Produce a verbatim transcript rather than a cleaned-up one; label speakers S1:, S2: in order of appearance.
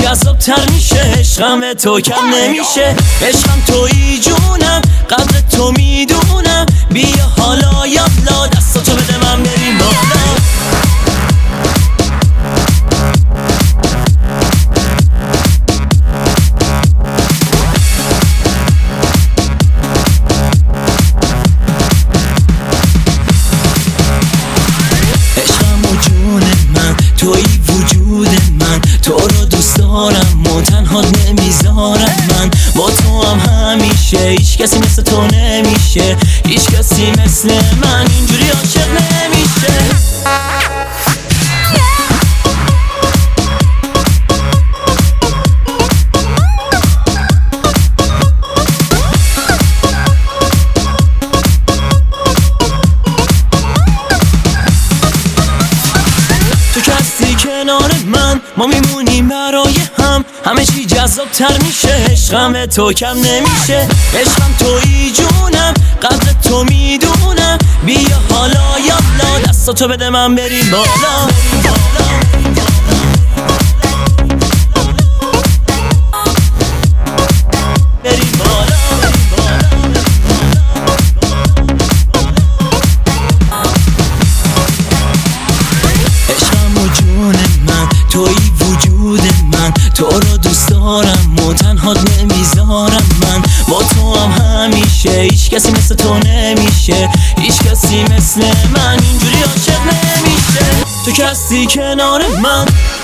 S1: جذابتر میشه، عشقم به تو کم نمیشه. عشقم تویی جونم، قدر تو میدونم. بیا حالا یالا دستاتو بده من بریم بالا. تویی وجود من، تو رو دوست دارم و تنها نمیذارم. من با تو هم همیشه، هیچ کسی مثل تو نمیشه. هیچ کسی مثل من اینجوری عاشق نمیشه. کنار من ما میمونیم برای هم، همه چی جذابتر میشه. عشقم به تو کم نمیشه. عشقم تویی جونم، قدر تو میدونم. بیا حالا یالا دستاتو بده من بریم بالا. بریم بالا. تویی وجود من، تو رو دوست دارم و تنها نمیذارم. من با تو هم همیشه، هیچ کسی مثل تو نمیشه. هیچ کسی مثل من اینجوری عاشق نمیشه. تو کسی کنار من